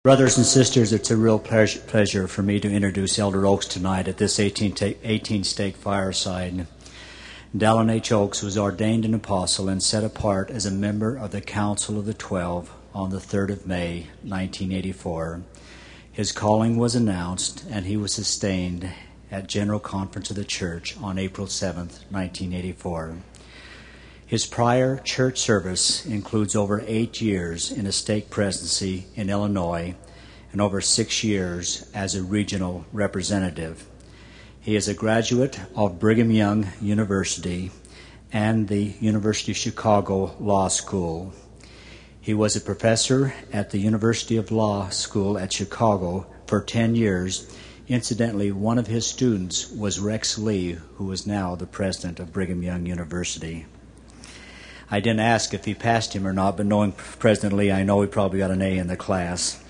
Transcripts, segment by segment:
Brothers and sisters, it's a real pleasure for me to introduce Elder Oaks tonight at this 18-stake fireside. Dallin H. Oaks was ordained an apostle and set apart as a member of the Council of the 12 on the 3rd of May, 1984. His calling was announced and he was sustained at General Conference of the Church on April 7th, 1984. His prior church service includes over 8 years in a stake presidency in Illinois and over 6 years as a regional representative. He is a graduate of Brigham Young University and the University of Chicago Law School. He was a professor at the University of Law School at Chicago for 10 years. Incidentally, one of his students was Rex Lee, who is now the president of Brigham Young University. I didn't ask if he passed him or not, but knowing President Lee, I know he probably got an A in the class.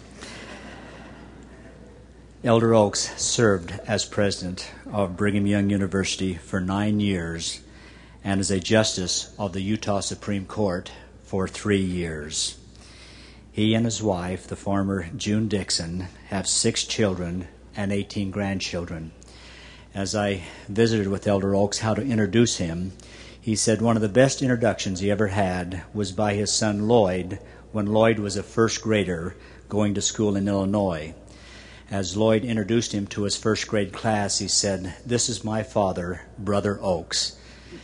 Elder Oaks served as president of Brigham Young University for 9 years and as a justice of the Utah Supreme Court for 3 years. He and his wife, the former June Dixon, have 6 children and 18 grandchildren. As I visited with Elder Oaks how to introduce him, he said one of the best introductions he ever had was by his son Lloyd when Lloyd was a first grader going to school in Illinois. As Lloyd introduced him to his first grade class, he said, "This is my father, Brother Oaks."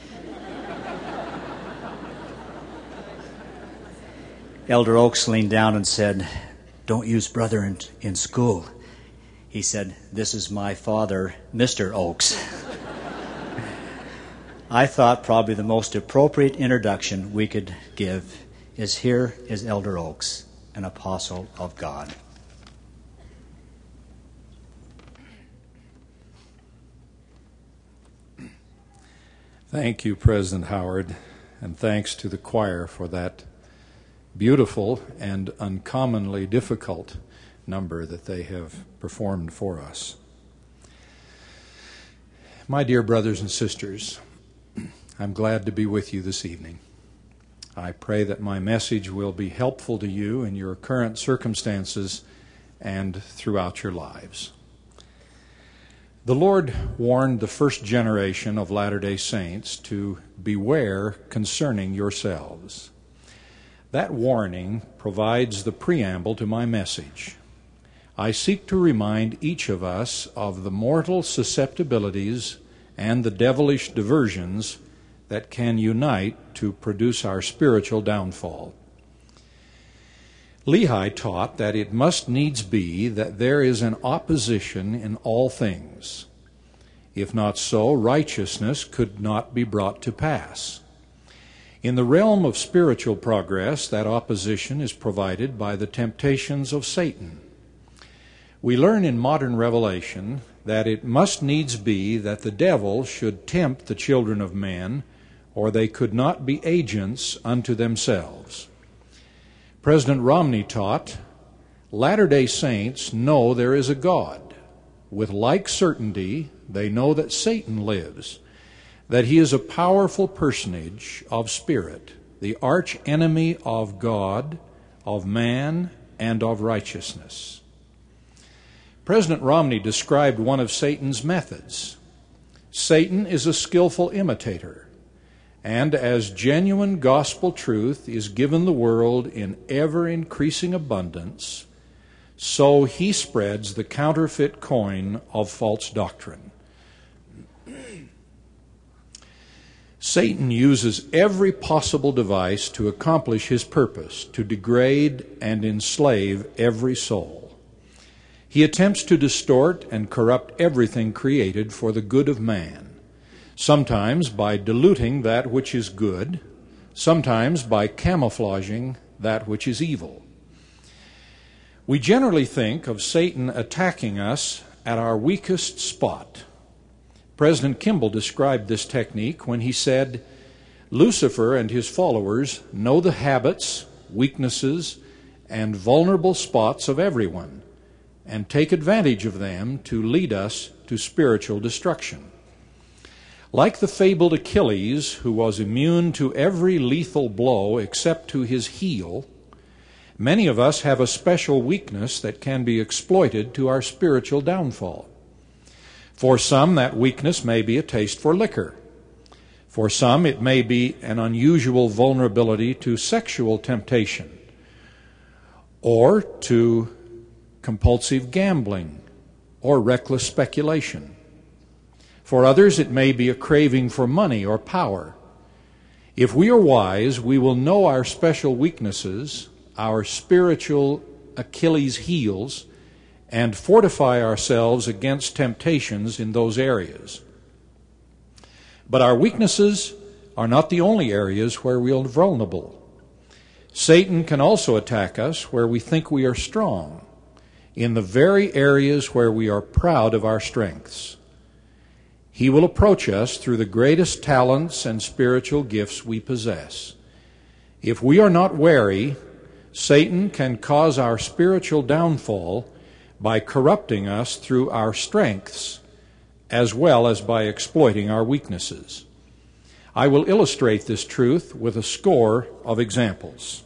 Elder Oaks leaned down and said, "Don't use brother in school." He said, "This is my father, Mr. Oaks." I thought probably the most appropriate introduction we could give is here is Elder Oaks, an apostle of God. Thank you, President Howard, and thanks to the choir for that beautiful and uncommonly difficult number that they have performed for us. My dear brothers and sisters, I'm glad to be with you this evening. I pray that my message will be helpful to you in your current circumstances and throughout your lives. The Lord warned the first generation of Latter-day Saints to beware concerning yourselves. That warning provides the preamble to my message. I seek to remind each of us of the mortal susceptibilities and the devilish diversions that can unite to produce our spiritual downfall. Lehi taught that it must needs be that there is an opposition in all things. If not so, righteousness could not be brought to pass. In the realm of spiritual progress, that opposition is provided by the temptations of Satan. We learn in modern revelation that it must needs be that the devil should tempt the children of men, or they could not be agents unto themselves. President Romney taught, Latter-day Saints know there is a God. With like certainty, they know that Satan lives, that he is a powerful personage of spirit, the arch enemy of God, of man, and of righteousness. President Romney described one of Satan's methods. Satan is a skillful imitator, and as genuine gospel truth is given the world in ever-increasing abundance, so he spreads the counterfeit coin of false doctrine. Satan uses every possible device to accomplish his purpose, to degrade and enslave every soul. He attempts to distort and corrupt everything created for the good of man. Sometimes by diluting that which is good, sometimes by camouflaging that which is evil. We generally think of Satan attacking us at our weakest spot. President Kimball described this technique when he said, Lucifer and his followers know the habits, weaknesses, and vulnerable spots of everyone, and take advantage of them to lead us to spiritual destruction. Like the fabled Achilles, who was immune to every lethal blow except to his heel, Many of us have a special weakness that can be exploited to our spiritual downfall. For some, that weakness may be a taste for liquor. For some, it may be an unusual vulnerability to sexual temptation or to compulsive gambling or reckless speculation. For others, it may be a craving for money or power. If we are wise, we will know our special weaknesses, our spiritual Achilles' heels, and fortify ourselves against temptations in those areas. But our weaknesses are not the only areas where we are vulnerable. Satan can also attack us where we think we are strong, in the very areas where we are proud of our strengths. He will approach us through the greatest talents and spiritual gifts we possess. If we are not wary, Satan can cause our spiritual downfall by corrupting us through our strengths as well as by exploiting our weaknesses. I will illustrate this truth with a score of examples.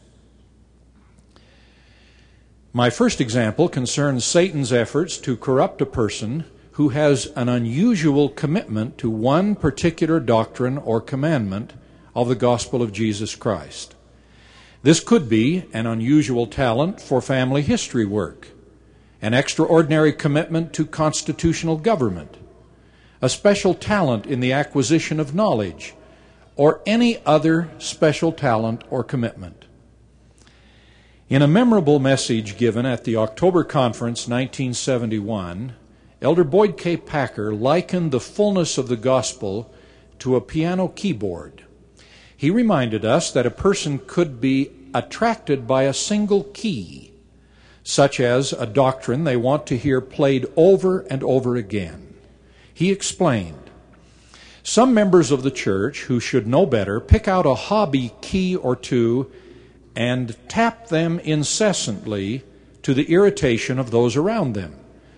My first example concerns Satan's efforts to corrupt a person who has an unusual commitment to one particular doctrine or commandment of the gospel of Jesus Christ. This could be an unusual talent for family history work, an extraordinary commitment to constitutional government, a special talent in the acquisition of knowledge, or any other special talent or commitment. In a memorable message given at the October Conference 1971, Elder Boyd K. Packer likened the fullness of the gospel to a piano keyboard. He reminded us that a person could be attracted by a single key, such as a doctrine they want to hear played over and over again. He explained, some members of the church who should know better pick out a hobby key or two and tap them incessantly to the irritation of those around them.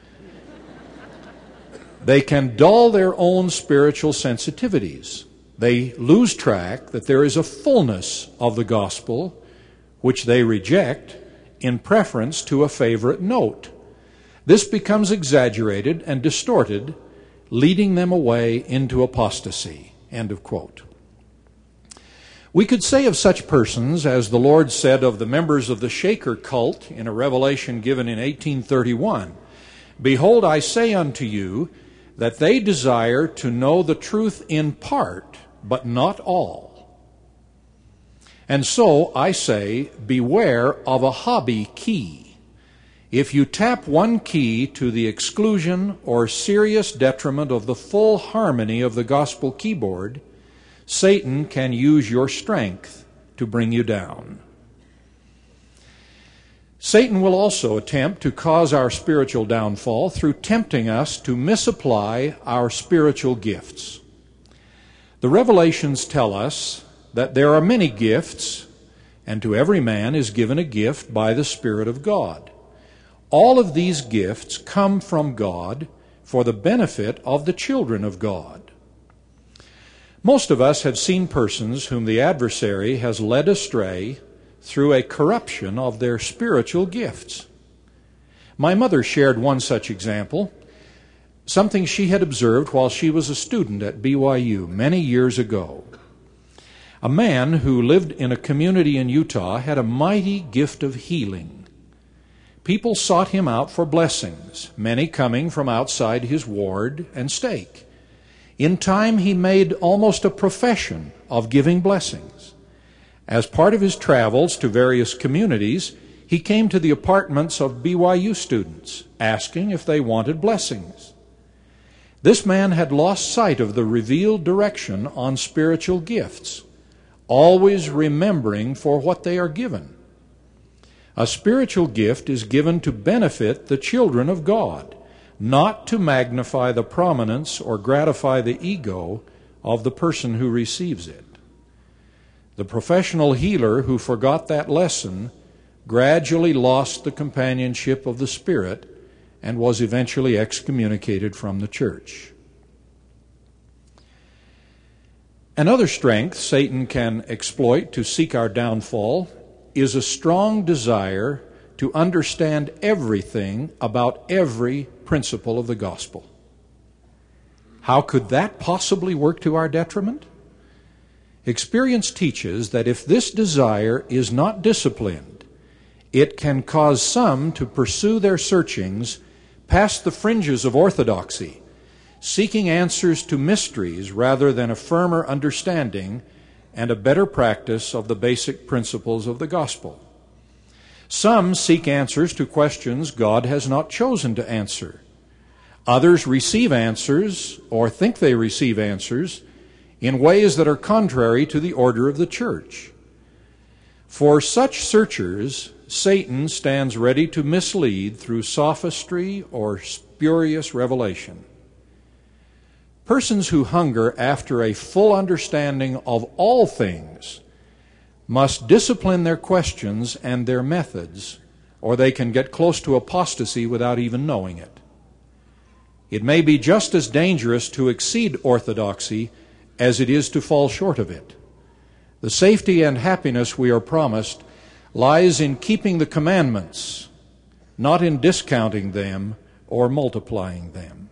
They can dull their own spiritual sensitivities. They lose track that there is a fullness of the gospel which they reject in preference to a favorite note. This becomes exaggerated and distorted, leading them away into apostasy. End of quote. We could say of such persons, as the Lord said of the members of the Shaker cult in a revelation given in 1831, "Behold, I say unto you that they desire to know the truth in part, but not all. And so I say, beware of a hobby key. If you tap one key to the exclusion or serious detriment of the full harmony of the gospel keyboard, Satan can use your strength to bring you down." Satan will also attempt to cause our spiritual downfall through tempting us to misapply our spiritual gifts. The Revelations tell us that there are many gifts, and to every man is given a gift by the Spirit of God. All of these gifts come from God for the benefit of the children of God. Most of us have seen persons whom the adversary has led astray through a corruption of their spiritual gifts. My mother shared one such example, something she had observed while she was a student at BYU many years ago. A man who lived in a community in Utah had a mighty gift of healing. People sought him out for blessings, many coming from outside his ward and stake. In time, he made almost a profession of giving blessings. As part of his travels to various communities, he came to the apartments of BYU students, asking if they wanted blessings. This man had lost sight of the revealed direction on spiritual gifts, always remembering for what they are given. A spiritual gift is given to benefit the children of God, not to magnify the prominence or gratify the ego of the person who receives it. The professional healer who forgot that lesson gradually lost the companionship of the Spirit and was eventually excommunicated from the church. Another strength Satan can exploit to seek our downfall is a strong desire to understand everything about every principle of the gospel. How could that possibly work to our detriment? Experience teaches that if this desire is not disciplined, it can cause some to pursue their searchings past the fringes of orthodoxy, seeking answers to mysteries rather than a firmer understanding and a better practice of the basic principles of the gospel. Some seek answers to questions God has not chosen to answer. Others receive answers, or think they receive answers, in ways that are contrary to the order of the church. For such searchers, Satan stands ready to mislead through sophistry or spurious revelation. Persons who hunger after a full understanding of all things must discipline their questions and their methods, or they can get close to apostasy without even knowing it. It may be just as dangerous to exceed orthodoxy as it is to fall short of it. The safety and happiness we are promised lies in keeping the commandments, not in discounting them or multiplying them.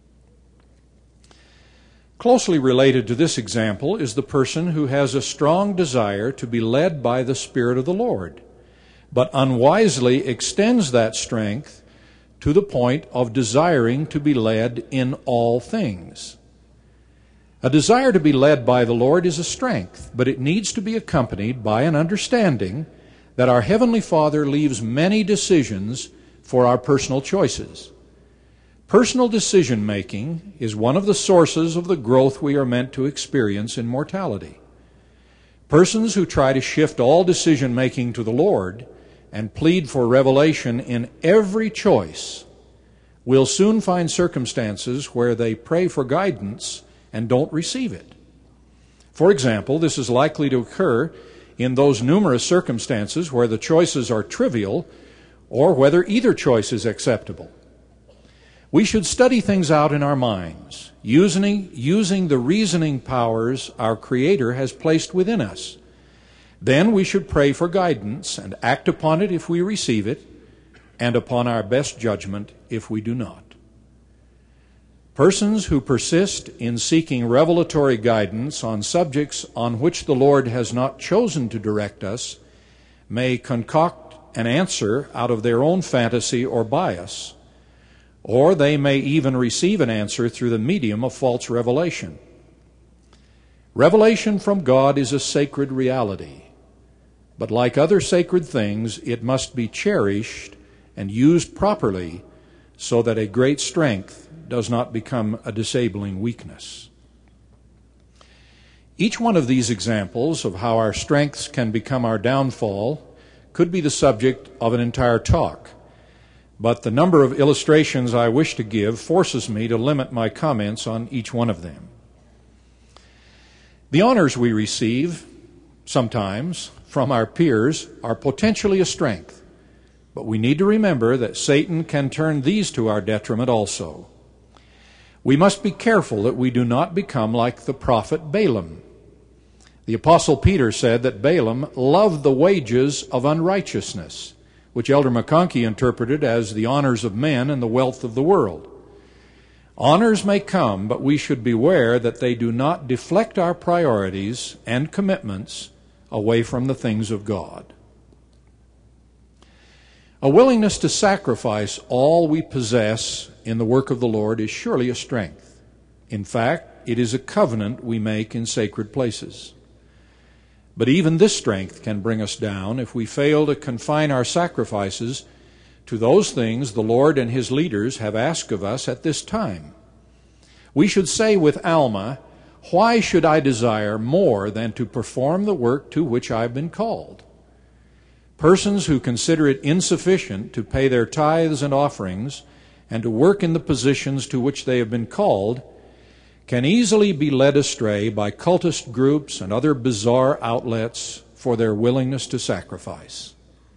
Closely related to this example is the person who has a strong desire to be led by the Spirit of the Lord, but unwisely extends that strength to the point of desiring to be led in all things. A desire to be led by the Lord is a strength, but it needs to be accompanied by an understanding that our Heavenly Father leaves many decisions for our personal choices. Personal decision-making is one of the sources of the growth we are meant to experience in mortality. Persons who try to shift all decision-making to the Lord and plead for revelation in every choice will soon find circumstances where they pray for guidance and don't receive it. For example, this is likely to occur in those numerous circumstances where the choices are trivial or whether either choice is acceptable. We should study things out in our minds, using the reasoning powers our Creator has placed within us. Then we should pray for guidance and act upon it if we receive it, and upon our best judgment if we do not. Persons who persist in seeking revelatory guidance on subjects on which the Lord has not chosen to direct us may concoct an answer out of their own fantasy or bias, or they may even receive an answer through the medium of false revelation. Revelation from God is a sacred reality, but like other sacred things, it must be cherished and used properly so that a great strength does not become a disabling weakness. Each one of these examples of how our strengths can become our downfall could be the subject of an entire talk, but the number of illustrations I wish to give forces me to limit my comments on each one of them. The honors we receive, sometimes, from our peers are potentially a strength, but we need to remember that Satan can turn these to our detriment also. We must be careful that we do not become like the prophet Balaam. The Apostle Peter said that Balaam loved the wages of unrighteousness, which Elder McConkie interpreted as the honors of men and the wealth of the world. Honors may come, but we should beware that they do not deflect our priorities and commitments away from the things of God. A willingness to sacrifice all we possess in the work of the Lord is surely a strength. In fact, it is a covenant we make in sacred places. But even this strength can bring us down if we fail to confine our sacrifices to those things the Lord and His leaders have asked of us at this time. We should say with Alma, "Why should I desire more than to perform the work to which I have been called?" Persons who consider it insufficient to pay their tithes and offerings and to work in the positions to which they have been called can easily be led astray by cultist groups and other bizarre outlets for their willingness to sacrifice.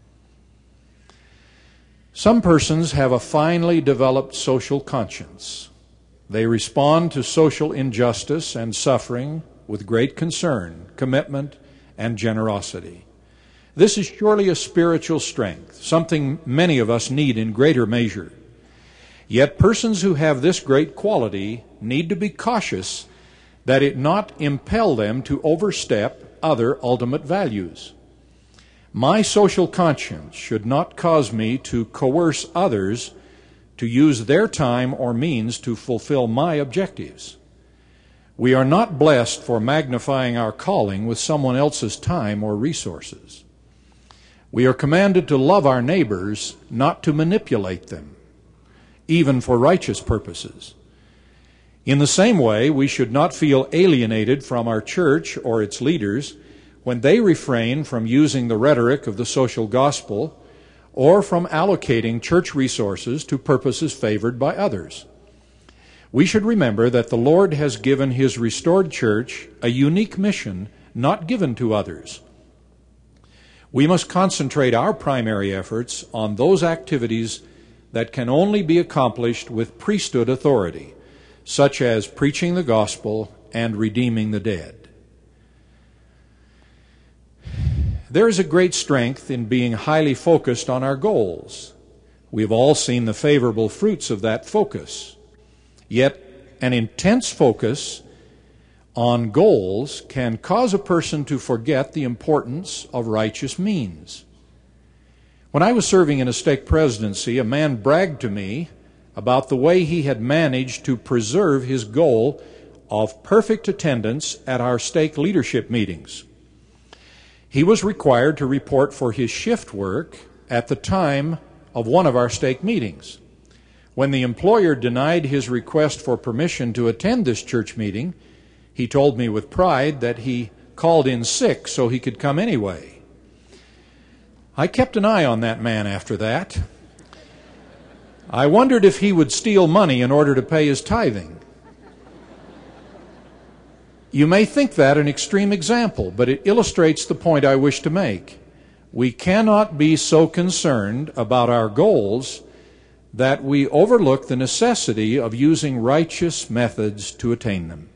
Some persons have a finely developed social conscience. They respond to social injustice and suffering with great concern, commitment, and generosity. This is surely a spiritual strength, something many of us need in greater measure. Yet persons who have this great quality need to be cautious that it not impel them to overstep other ultimate values. My social conscience should not cause me to coerce others to use their time or means to fulfill my objectives. We are not blessed for magnifying our calling with someone else's time or resources. We are commanded to love our neighbors, not to manipulate them, even for righteous purposes. In the same way, we should not feel alienated from our church or its leaders when they refrain from using the rhetoric of the social gospel or from allocating church resources to purposes favored by others. We should remember that the Lord has given His restored church a unique mission not given to others. We must concentrate our primary efforts on those activities that can only be accomplished with priesthood authority, such as preaching the gospel and redeeming the dead. There is a great strength in being highly focused on our goals. We've all seen the favorable fruits of that focus. Yet, an intense focus on goals can cause a person to forget the importance of righteous means. When I was serving in a stake presidency, a man bragged to me about the way he had managed to preserve his goal of perfect attendance at our stake leadership meetings. He was required to report for his shift work at the time of one of our stake meetings. When the employer denied his request for permission to attend this church meeting, he told me with pride that he called in sick so he could come anyway. I kept an eye on that man after that. I wondered if he would steal money in order to pay his tithing. You may think that an extreme example, but it illustrates the point I wish to make. We cannot be so concerned about our goals that we overlook the necessity of using righteous methods to attain them.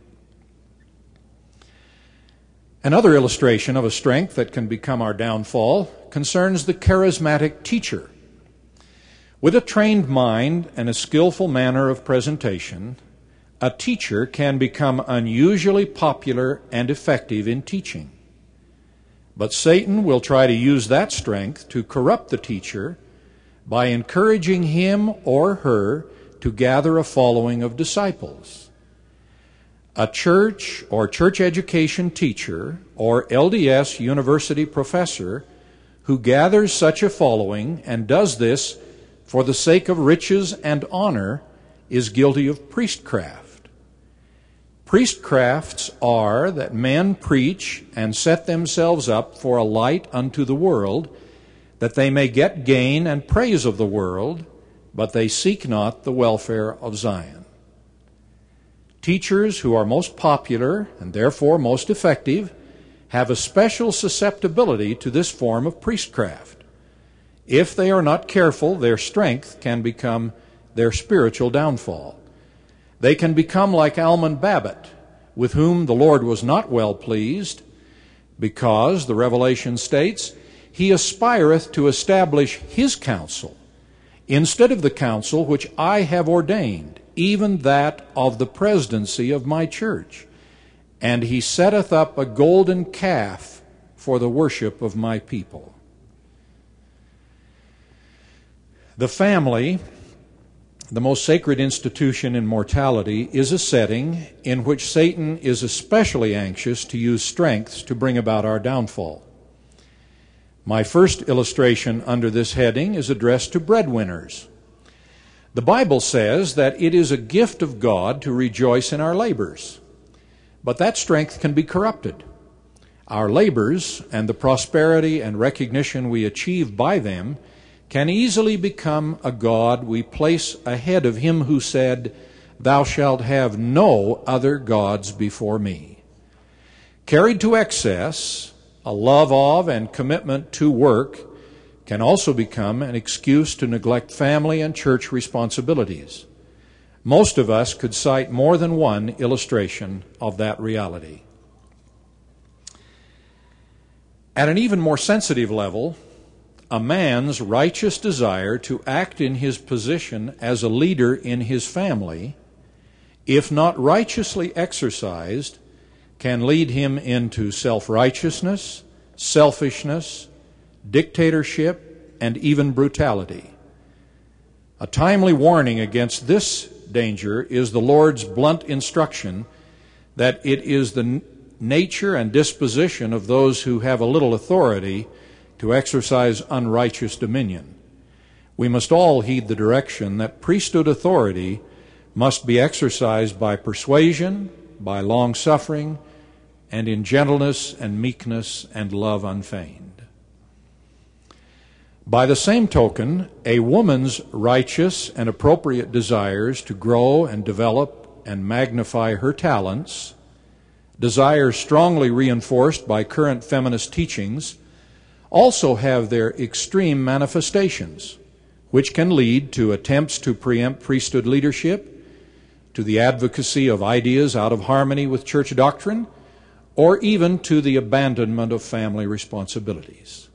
Another illustration of a strength that can become our downfall concerns the charismatic teacher. With a trained mind and a skillful manner of presentation, a teacher can become unusually popular and effective in teaching. But Satan will try to use that strength to corrupt the teacher by encouraging him or her to gather a following of disciples. A church or church education teacher or LDS university professor who gathers such a following and does this for the sake of riches and honor is guilty of priestcraft. Priestcrafts are that men preach and set themselves up for a light unto the world, that they may get gain and praise of the world, but they seek not the welfare of Zion. Teachers who are most popular and therefore most effective have a special susceptibility to this form of priestcraft. If they are not careful, their strength can become their spiritual downfall. They can become like Almon Babbitt, with whom the Lord was not well pleased, because, the Revelation states, he aspireth to establish his counsel, instead of the counsel which I have ordained, even that of the presidency of my church. And he setteth up a golden calf for the worship of my people. The family, the most sacred institution in mortality, is a setting in which Satan is especially anxious to use strengths to bring about our downfall. My first illustration under this heading is addressed to breadwinners. The Bible says that it is a gift of God to rejoice in our labors, but that strength can be corrupted. Our labors and the prosperity and recognition we achieve by them can easily become a god we place ahead of him who said, "Thou shalt have no other gods before me." Carried to excess, a love of and commitment to work can also become an excuse to neglect family and church responsibilities. Most of us could cite more than one illustration of that reality. At an even more sensitive level, a man's righteous desire to act in his position as a leader in his family, if not righteously exercised, can lead him into self-righteousness, selfishness, dictatorship, and even brutality. A timely warning against this danger is the Lord's blunt instruction that it is the nature and disposition of those who have a little authority to exercise unrighteous dominion. We must all heed the direction that priesthood authority must be exercised by persuasion, by long-suffering, and in gentleness and meekness and love unfeigned. By the same token, a woman's righteous and appropriate desires to grow and develop and magnify her talents, desires strongly reinforced by current feminist teachings, also have their extreme manifestations, which can lead to attempts to preempt priesthood leadership, to the advocacy of ideas out of harmony with church doctrine, or even to the abandonment of family responsibilities.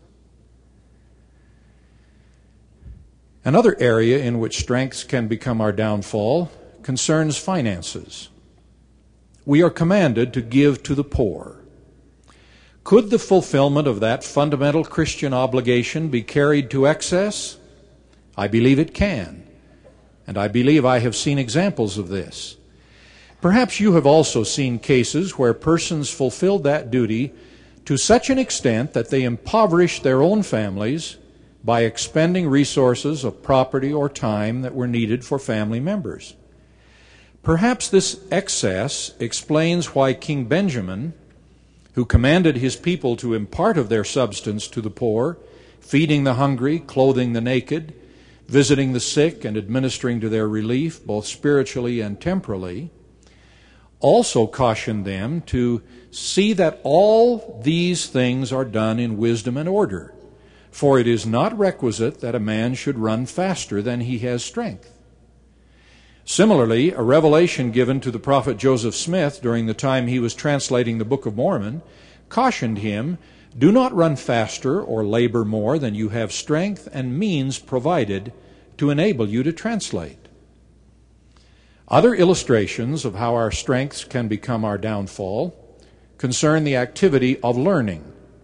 Another area in which strengths can become our downfall concerns finances. We are commanded to give to the poor. Could the fulfillment of that fundamental Christian obligation be carried to excess? I believe it can, and I believe I have seen examples of this. Perhaps you have also seen cases where persons fulfilled that duty to such an extent that they impoverished their own families by expending resources of property or time that were needed for family members. Perhaps this excess explains why King Benjamin, who commanded his people to impart of their substance to the poor, feeding the hungry, clothing the naked, visiting the sick, and administering to their relief, both spiritually and temporally, also cautioned them to see that all these things are done in wisdom and order. For it is not requisite that a man should run faster than he has strength. Similarly, a revelation given to the prophet Joseph Smith during the time he was translating the Book of Mormon cautioned him, "Do not run faster or labor more than you have strength and means provided to enable you to translate." Other illustrations of how our strengths can become our downfall concern the activity of learning.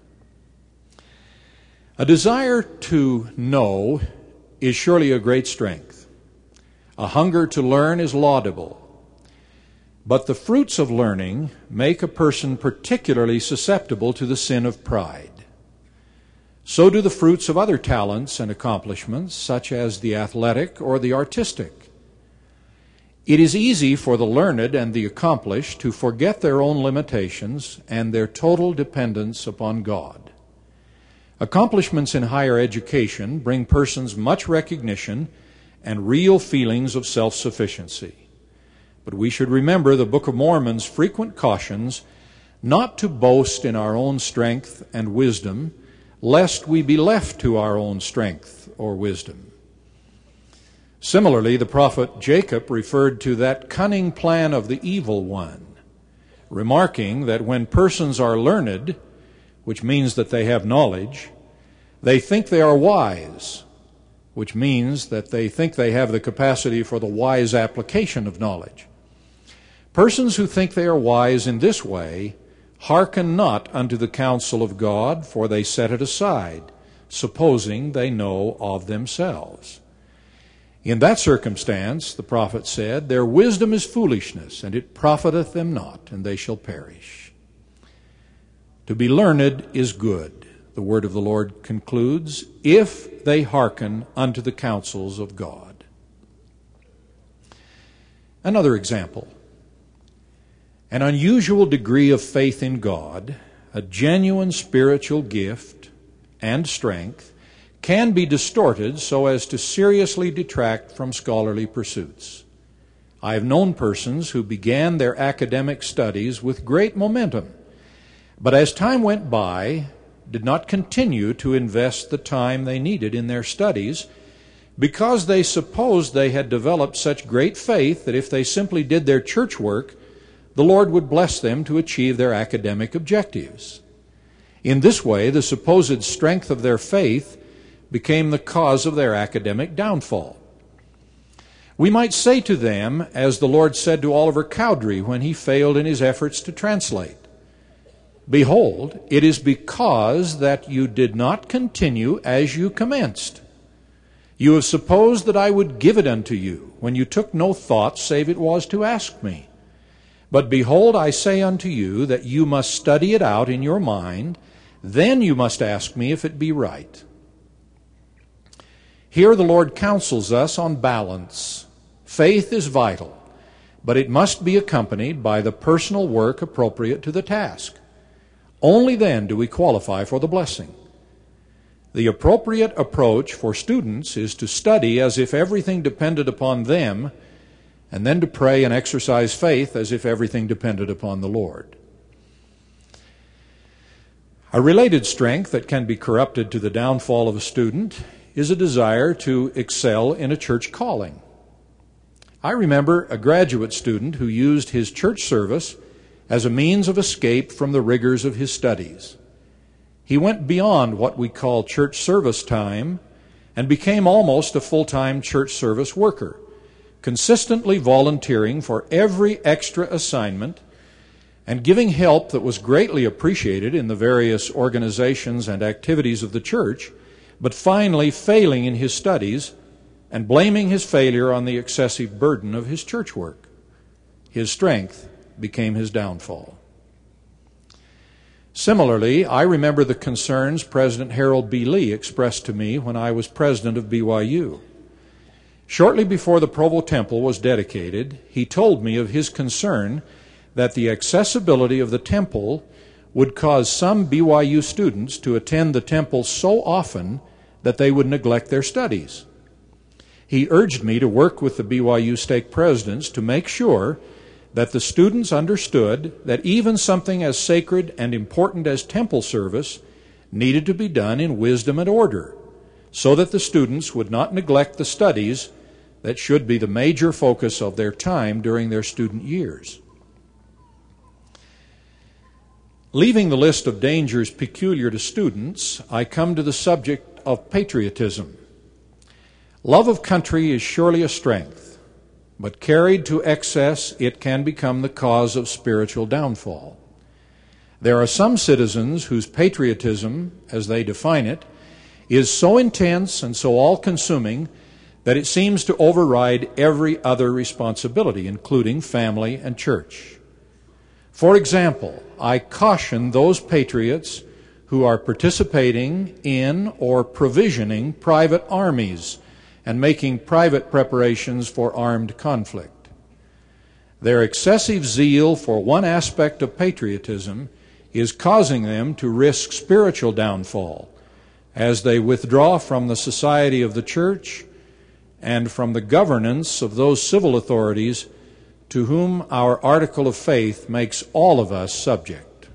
A desire to know is surely a great strength. A hunger to learn is laudable. But the fruits of learning make a person particularly susceptible to the sin of pride. So do the fruits of other talents and accomplishments, such as the athletic or the artistic. It is easy for the learned and the accomplished to forget their own limitations and their total dependence upon God. Accomplishments in higher education bring persons much recognition and real feelings of self-sufficiency. But we should remember the Book of Mormon's frequent cautions not to boast in our own strength and wisdom, lest we be left to our own strength or wisdom. Similarly, the prophet Jacob referred to that cunning plan of the evil one, remarking that when persons are learned, which means that they have knowledge, they think they are wise, which means that they think they have the capacity for the wise application of knowledge. Persons who think they are wise in this way hearken not unto the counsel of God, for they set it aside, supposing they know of themselves. In that circumstance, the prophet said, "Their wisdom is foolishness, and it profiteth them not, and they shall perish." To be learned is good, the word of the Lord concludes, if they hearken unto the counsels of God. Another example. An unusual degree of faith in God, a genuine spiritual gift and strength, can be distorted so as to seriously detract from scholarly pursuits. I have known persons who began their academic studies with great momentum, but as time went by, did not continue to invest the time they needed in their studies because they supposed they had developed such great faith that if they simply did their church work, the Lord would bless them to achieve their academic objectives. In this way, the supposed strength of their faith became the cause of their academic downfall. We might say to them, as the Lord said to Oliver Cowdery when he failed in his efforts to translate, "Behold, it is because that you did not continue as you commenced. You have supposed that I would give it unto you, when you took no thought save it was to ask me. But behold, I say unto you that you must study it out in your mind, then you must ask me if it be right." Here the Lord counsels us on balance. Faith is vital, but it must be accompanied by the personal work appropriate to the task. Only then do we qualify for the blessing. The appropriate approach for students is to study as if everything depended upon them, and then to pray and exercise faith as if everything depended upon the Lord. A related strength that can be corrupted to the downfall of a student is a desire to excel in a church calling. I remember a graduate student who used his church service as a means of escape from the rigors of his studies. He went beyond what we call church service time and became almost a full-time church service worker, consistently volunteering for every extra assignment and giving help that was greatly appreciated in the various organizations and activities of the church, but finally failing in his studies and blaming his failure on the excessive burden of his church work. His strength became his downfall. Similarly, I remember the concerns President Harold B. Lee expressed to me when I was president of BYU. Shortly before the Provo Temple was dedicated, he told me of his concern that the accessibility of the temple would cause some BYU students to attend the temple so often that they would neglect their studies. He urged me to work with the BYU stake presidents to make sure that the students understood that even something as sacred and important as temple service needed to be done in wisdom and order, so that the students would not neglect the studies that should be the major focus of their time during their student years. Leaving the list of dangers peculiar to students, I come to the subject of patriotism. Love of country is surely a strength, but carried to excess, it can become the cause of spiritual downfall. There are some citizens whose patriotism, as they define it, is so intense and so all-consuming that it seems to override every other responsibility, including family and church. For example, I caution those patriots who are participating in or provisioning private armies and making private preparations for armed conflict. Their excessive zeal for one aspect of patriotism is causing them to risk spiritual downfall as they withdraw from the society of the church and from the governance of those civil authorities to whom our article of faith makes all of us subject.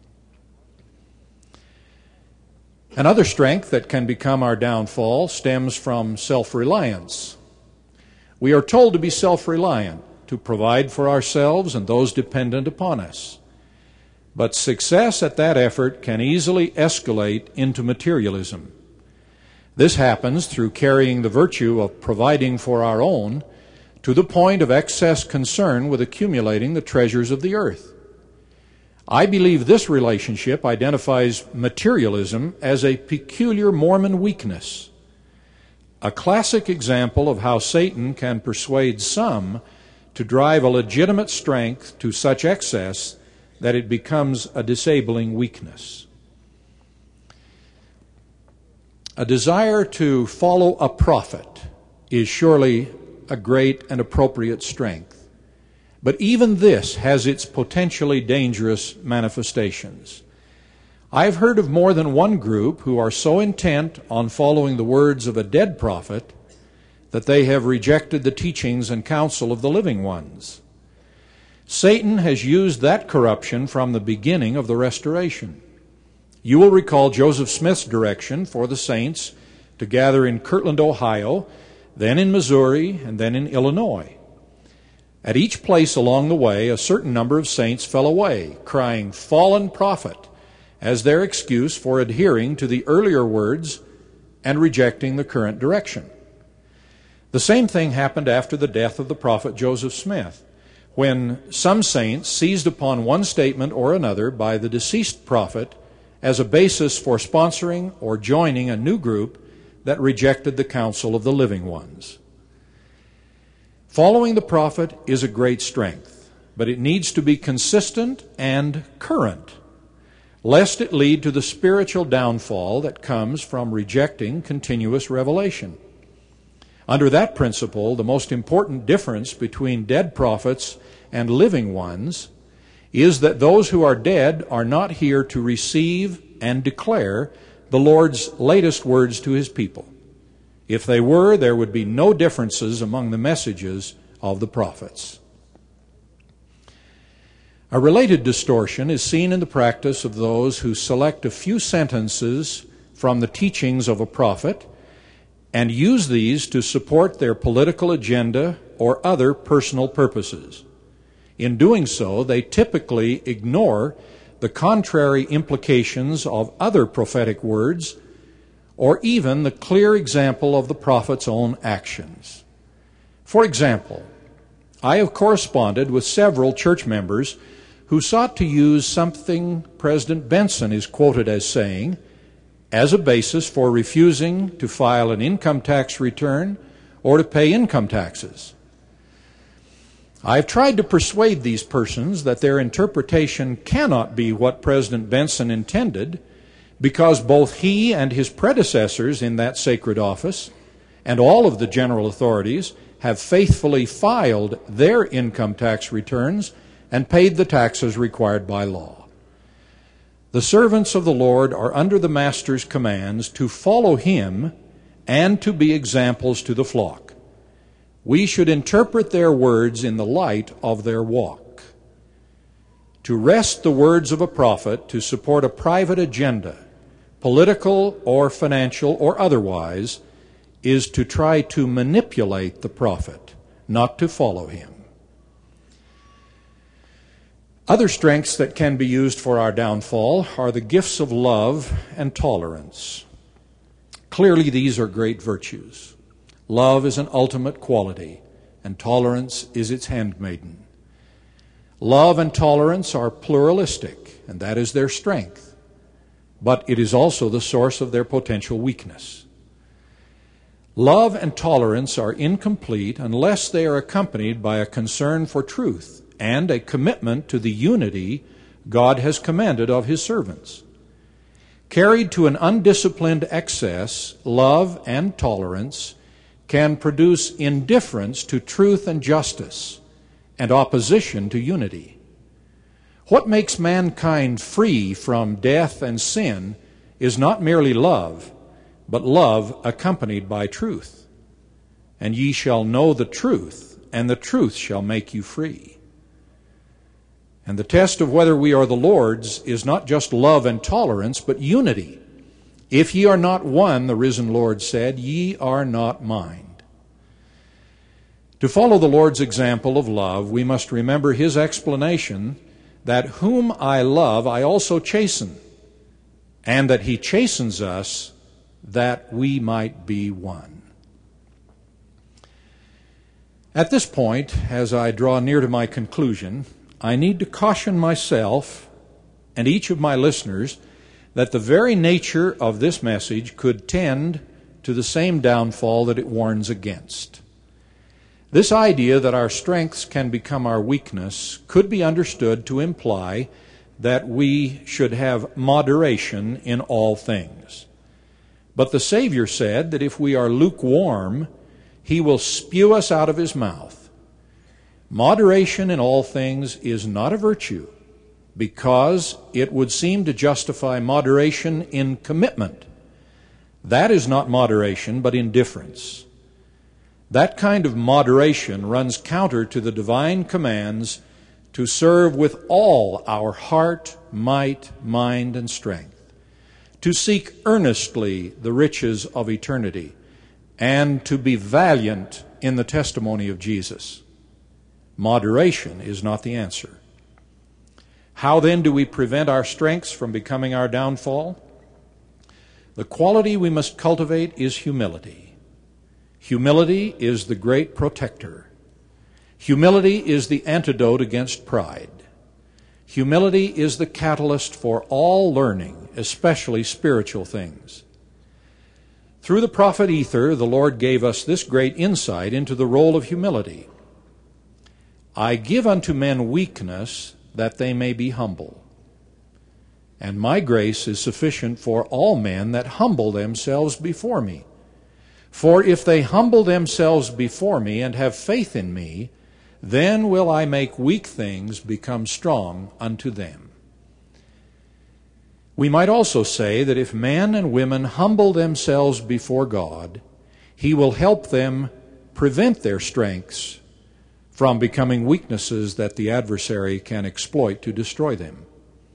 Another strength that can become our downfall stems from self-reliance. We are told to be self-reliant, to provide for ourselves and those dependent upon us. But success at that effort can easily escalate into materialism. This happens through carrying the virtue of providing for our own to the point of excess concern with accumulating the treasures of the earth. I believe this relationship identifies materialism as a peculiar Mormon weakness, a classic example of how Satan can persuade some to drive a legitimate strength to such excess that it becomes a disabling weakness. A desire to follow a prophet is surely a great and appropriate strength. But even this has its potentially dangerous manifestations. I've heard of more than one group who are so intent on following the words of a dead prophet that they have rejected the teachings and counsel of the living ones. Satan has used that corruption from the beginning of the restoration. You will recall Joseph Smith's direction for the saints to gather in Kirtland, Ohio, then in Missouri, and then in Illinois. At each place along the way, a certain number of saints fell away, crying, "Fallen prophet," as their excuse for adhering to the earlier words and rejecting the current direction. The same thing happened after the death of the prophet Joseph Smith, when some saints seized upon one statement or another by the deceased prophet as a basis for sponsoring or joining a new group that rejected the counsel of the living ones. Following the prophet is a great strength, but it needs to be consistent and current, lest it lead to the spiritual downfall that comes from rejecting continuous revelation. Under that principle, the most important difference between dead prophets and living ones is that those who are dead are not here to receive and declare the Lord's latest words to His people. If they were, there would be no differences among the messages of the prophets. A related distortion is seen in the practice of those who select a few sentences from the teachings of a prophet and use these to support their political agenda or other personal purposes. In doing so, they typically ignore the contrary implications of other prophetic words or even the clear example of the prophet's own actions. For example, I have corresponded with several church members who sought to use something President Benson is quoted as saying as a basis for refusing to file an income tax return or to pay income taxes. I've tried to persuade these persons that their interpretation cannot be what President Benson intended, because both he and his predecessors in that sacred office and all of the general authorities have faithfully filed their income tax returns and paid the taxes required by law. The servants of the Lord are under the Master's commands to follow Him and to be examples to the flock. We should interpret their words in the light of their walk. To wrest the words of a prophet to support a private agenda, political or financial or otherwise, is to try to manipulate the prophet, not to follow him. Other strengths that can be used for our downfall are the gifts of love and tolerance. Clearly, these are great virtues. Love is an ultimate quality, and tolerance is its handmaiden. Love and tolerance are pluralistic, and that is their strength, but it is also the source of their potential weakness. Love and tolerance are incomplete unless they are accompanied by a concern for truth and a commitment to the unity God has commanded of His servants. Carried to an undisciplined excess, love and tolerance can produce indifference to truth and justice and opposition to unity. What makes mankind free from death and sin is not merely love, but love accompanied by truth. And ye shall know the truth, and the truth shall make you free. And the test of whether we are the Lord's is not just love and tolerance, but unity. If ye are not one, the risen Lord said, ye are not mine. To follow the Lord's example of love, we must remember His explanation that whom I love I also chasten, and that He chastens us that we might be one. At this point, as I draw near to my conclusion, I need to caution myself and each of my listeners that the very nature of this message could tend to the same downfall that it warns against. This idea that our strengths can become our weakness could be understood to imply that we should have moderation in all things. But the Savior said that if we are lukewarm, He will spew us out of His mouth. Moderation in all things is not a virtue, because it would seem to justify moderation in commitment. That is not moderation, but indifference. That kind of moderation runs counter to the divine commands to serve with all our heart, might, mind, and strength, to seek earnestly the riches of eternity, and to be valiant in the testimony of Jesus. Moderation is not the answer. How then do we prevent our strengths from becoming our downfall? The quality we must cultivate is humility. Humility is the great protector. Humility is the antidote against pride. Humility is the catalyst for all learning, especially spiritual things. Through the prophet Ether, the Lord gave us this great insight into the role of humility. I give unto men weakness, that they may be humble. And my grace is sufficient for all men that humble themselves before me. For if they humble themselves before me and have faith in me, then will I make weak things become strong unto them. We might also say that if men and women humble themselves before God, He will help them prevent their strengths from becoming weaknesses that the adversary can exploit to destroy them.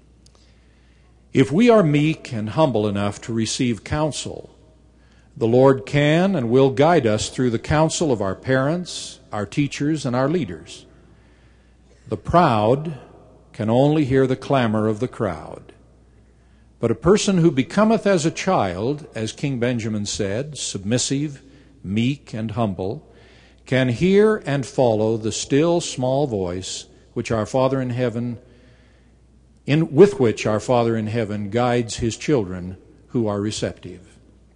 If we are meek and humble enough to receive counsel, the Lord can and will guide us through the counsel of our parents, our teachers, and our leaders. The proud can only hear the clamor of the crowd. But a person who becometh as a child, as King Benjamin said, submissive, meek, and humble, can hear and follow the still small voice which our Father in heaven, with which our Father in heaven guides His children who are receptive.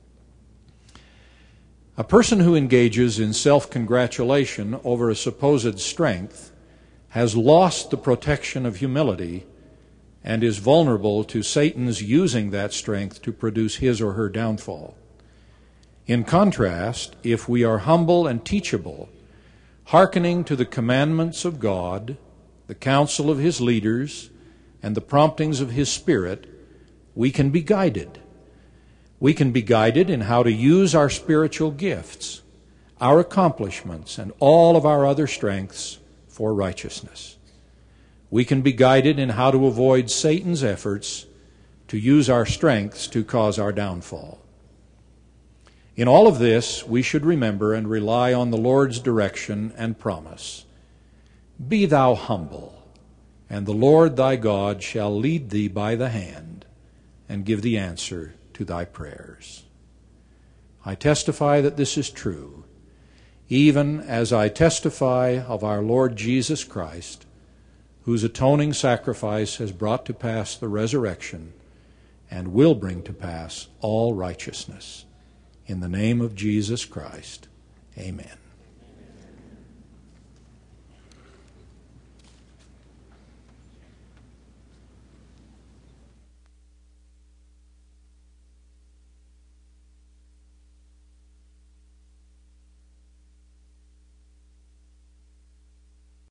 A person who engages in self-congratulation over a supposed strength has lost the protection of humility and is vulnerable to Satan's using that strength to produce his or her downfall. In contrast, if we are humble and teachable, hearkening to the commandments of God, the counsel of His leaders, and the promptings of His Spirit, we can be guided. We can be guided in how to use our spiritual gifts, our accomplishments, and all of our other strengths for righteousness. We can be guided in how to avoid Satan's efforts to use our strengths to cause our downfall. In all of this, we should remember and rely on the Lord's direction and promise. Be thou humble, and the Lord thy God shall lead thee by the hand and give thee answer to thy prayers. I testify that this is true, even as I testify of our Lord Jesus Christ, whose atoning sacrifice has brought to pass the resurrection and will bring to pass all righteousness. In the name of Jesus Christ, amen.